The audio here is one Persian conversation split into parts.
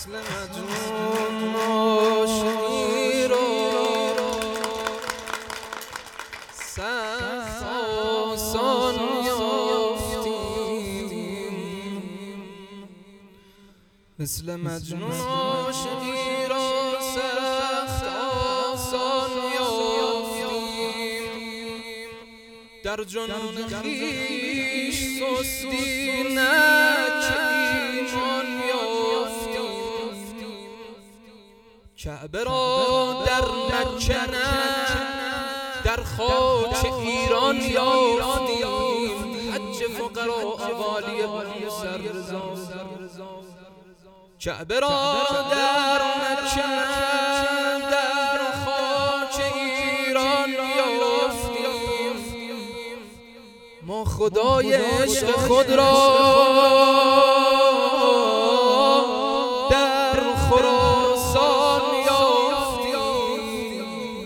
مثل مجنون عاشقی رو سخت آسان یافتیم، مثل مجنون عاشقی رو سخت آسان یافتیم. در جنون خویش سستی ایمان یافتیم، کعبه را در مکه در خاک ایران یافتیم. حج فقرا اوالی موسی رضا، کعبه را در مکه در خاک ایران یافتیم. ما خدای عشق خود را در خراسان یافتیم.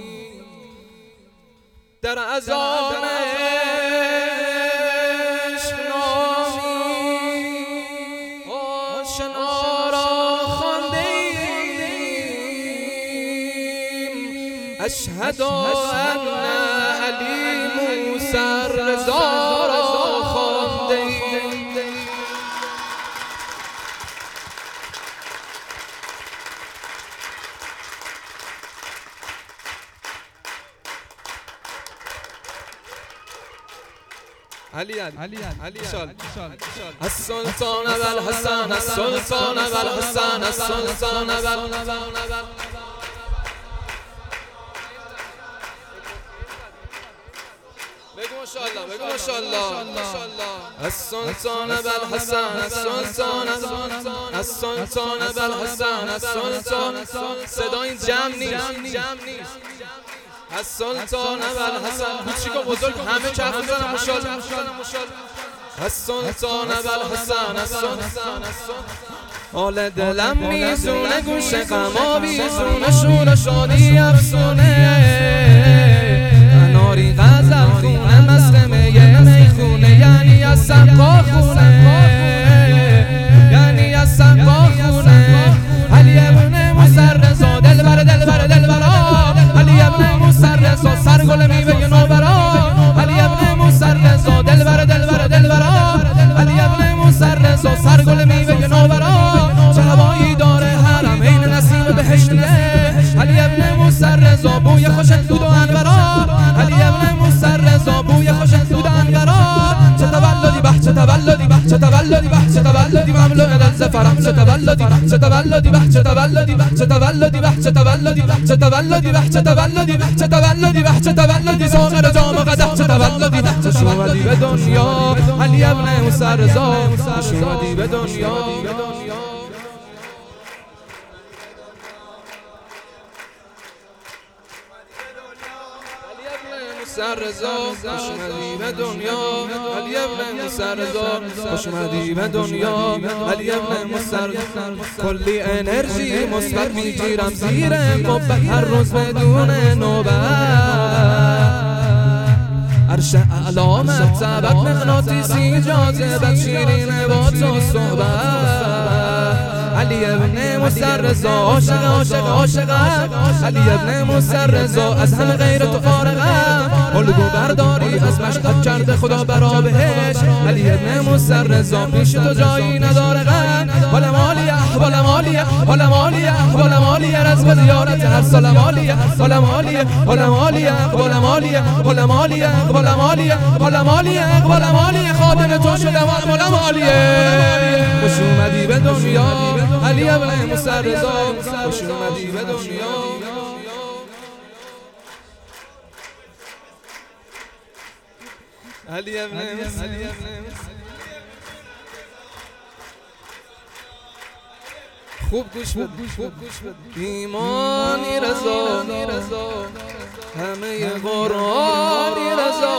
در اذان عشق نامی آشنا را خوانده ایم. اشهد ان علی موسی رضا را خوانده ایم. علی السلطان والحسن، السلطان والحسن، السلطان والحسن. بگو ماشاءالله، بگو ماشاءالله. السلطان والحسن، السلطان، السلطان والحسن، السلطان. صدا این جمع نیست. السلطان والحسن. کوچیک و بزرگ همه کف میزنن ماشاءالله. السلطان والحسن، السلطان. حال دلم میزونه، گوش غما بیزونه، شور شادی افسونه، اناری غزل خونه، مست میخونه، یعنی از سقا خونه، یعنی از سقا خونه. علی ابن موسی رضا دلبر دلبر دلبرا، علی ابن موسی رضا سرگل میوه نوبرا، علی ابن موسی رضا دلبر دلبر دلبرا، علی ابن موسی رضا سرگل میوه نوبرا. چه هوایی داره حرمین نسیم بهشتیه، علی ابن موسی رضا بوی خوش دود و انورا، علی ابن موسی رضا بوی خوش دود و انورا. چه تولدی به، چه تولدی به، چه تولدی به، چه تولدی مملو دل فرح، چه تولدی به، چه تولدی به، چه تولدی به، چه تولدی به، چه تولدی به، چه تولدی به، چه تولدی به، چه تولدی به، چه تولدی ساغر جام قدح، چه تولدی به، چه شومدی به دنیا. علی ابن موسی رضا شومدی به دنیا. موسی رضا خوش اومدی به دنیا، علی ابن موسی رضا خوش اومدی به دنیا، علی ابن موسی رضا. کلی انرژی مثبت میگیرم زیر قبه هر روز بدون نوبت. عرش علامت ثبت مغناطیسی جاذبت شیرین با تو صحبت. علی ابن موسی رضا عاشق عاشق عاشقم، علی ابن موسی رضا از همه غیر تو فارغم. الگو برداری از مشهد کرده خدا برا بهش، علی ابن موسی رضا پیش تو جایی نداره غم. حال مالیه، حال مالیه، حال مالیه، حال مالیه، رزق زیارت هر سال مالیه، حال مالیه، حال مالیه، حال مالیه، حال مالیه، حال مالیه، حال مالیه، حال مالیه. خادم تو شدم حال مالیه. خوش اومدی به دنیا علی ابن موسی رضا، خوش اومدی به دنیا. علی ابن موسی. خوب گوش بده، خوب گوش بده. ایمانی رضا، همه قرآنی رضا،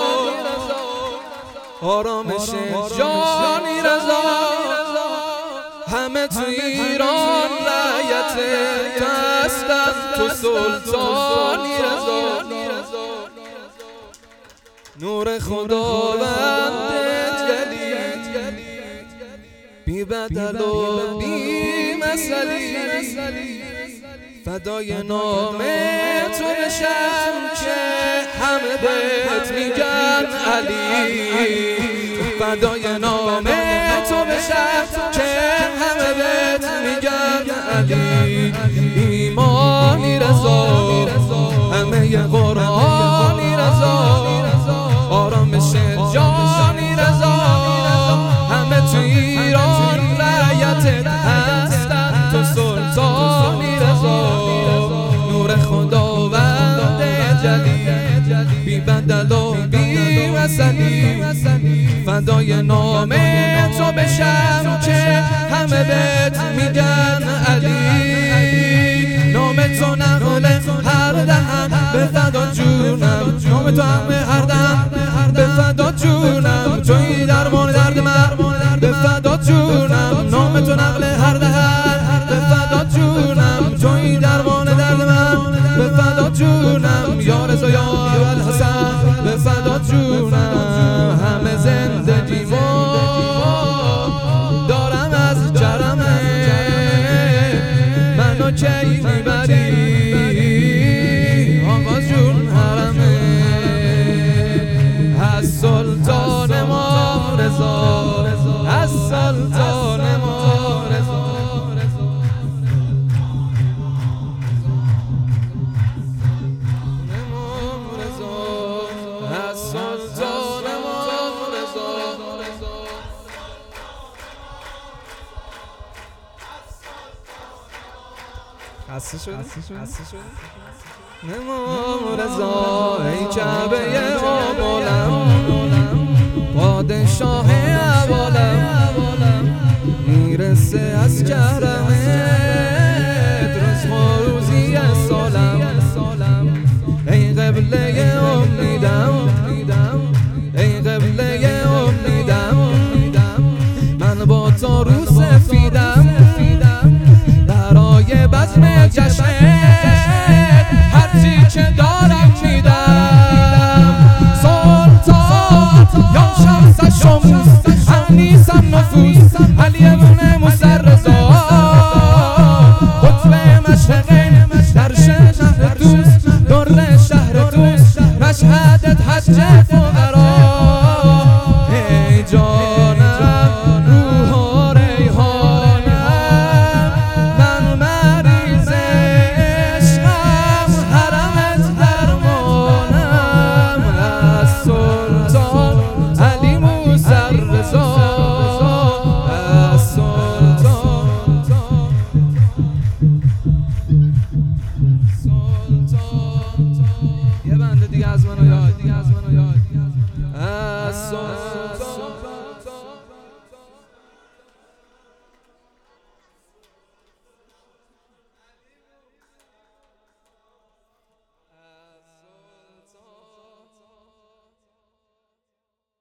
آرامش جانی رضا، همه تو ایران رعیت تو هستن، تو سلطانی رضا. نور خداوند جلی بی بدل و بی فدای نام تو بشم که همه بهت میگن علی. فدای نام تو بشم که همه بهت میگن علی. ایمانی رضا همه قرآنی رضا، آرامش جانی رضا، همه تو ایران رعیتت هستن، تو سلطانی رضا. نور خداوند جلی بی بدل و بی مثلی. فدای نام تو بشم که همه بهت میگن علی. نام تو نقل هر دهن به فدا جونم، نام تو همه هر دهن به فدا جونم. توی درمان درد من به فدا جونم، نام تو نقل هر دهن به فدا جونم. توی درمان درد من به فدا جونم. یا رضا یا ابوالحسن به فدا جونم. همه زندگیمو دارم از کرمه، منو کی میبری آقا جون حرمه. از سلطان ما رضا، از سلطان ما رضا. از سلطان ما رضا. خسته شدی؟ امام رضا ای کعبه عالم، پادشاه عوالم، میرسه از کرمت رزق و روزی سالم. ای قبله امیدم، ای قبله امیدم، من با تو رو سفیدم برای بزم جشنت، هرچی که دارم میدم. سلطان یا شمس شموس انیس النفوس علی ابن موسی رضا، قطب مشرقین در شهر دوست، در شهر دوست، مشهدت حج فقرا.